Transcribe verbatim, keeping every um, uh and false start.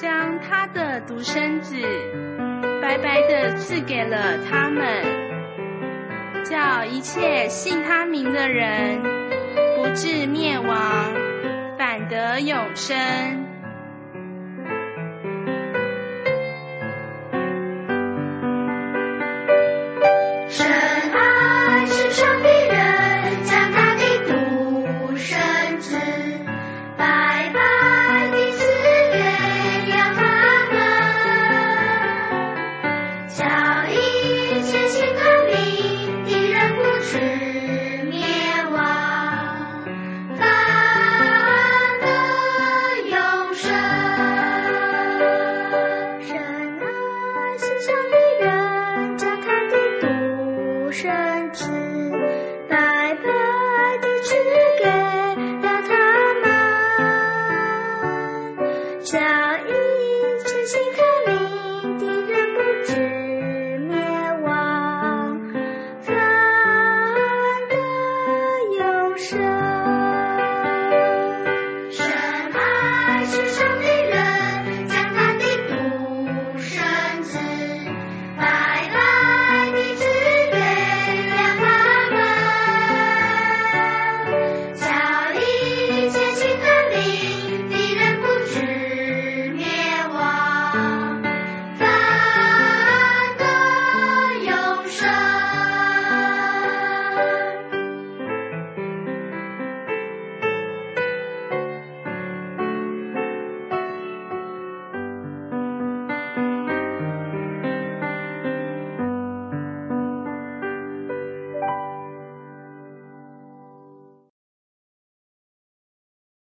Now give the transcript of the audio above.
将他的独生子白白的赐给了他们，叫一切信他名的人不至灭亡，反得永生。 神爱世上的人，将他的独生子白白地赐给了他们，叫一切信他名的人不至灭亡，反得永生。神爱世上的人，将他的独生子白白地赐给了他们，叫一切信他